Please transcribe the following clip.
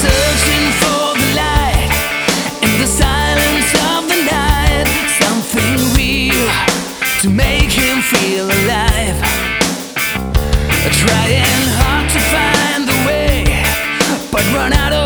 searching for the light in the silence of the night, something real to make him feel alive. Trying hard to find the way, but run out of